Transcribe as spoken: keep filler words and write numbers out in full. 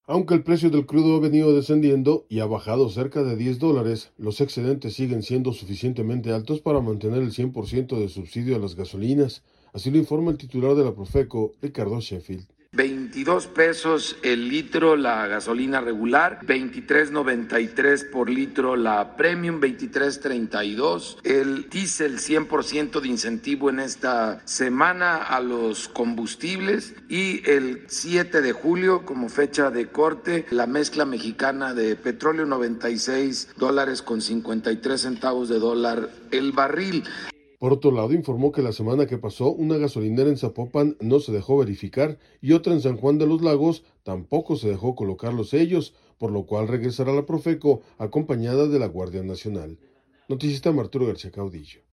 Aunque el precio del crudo ha venido descendiendo y ha bajado cerca de diez dólares, los excedentes siguen siendo suficientemente altos para mantener el cien por ciento de subsidio a las gasolinas. Así lo informa el titular de la Profeco, Ricardo Sheffield. veintidós pesos el litro la gasolina regular, veintitrés noventa y tres por litro la premium, veintitrés treinta y dos. El diésel cien por ciento de incentivo en esta semana a los combustibles y el siete de julio como fecha de corte la mezcla mexicana de petróleo noventa y seis dólares con cincuenta y tres centavos de dólar el barril. Por otro lado, informó que la semana que pasó una gasolinera en Zapopan no se dejó verificar y otra en San Juan de los Lagos tampoco se dejó colocar los sellos, por lo cual regresará la Profeco acompañada de la Guardia Nacional. Noticias Arturo García Caudillo.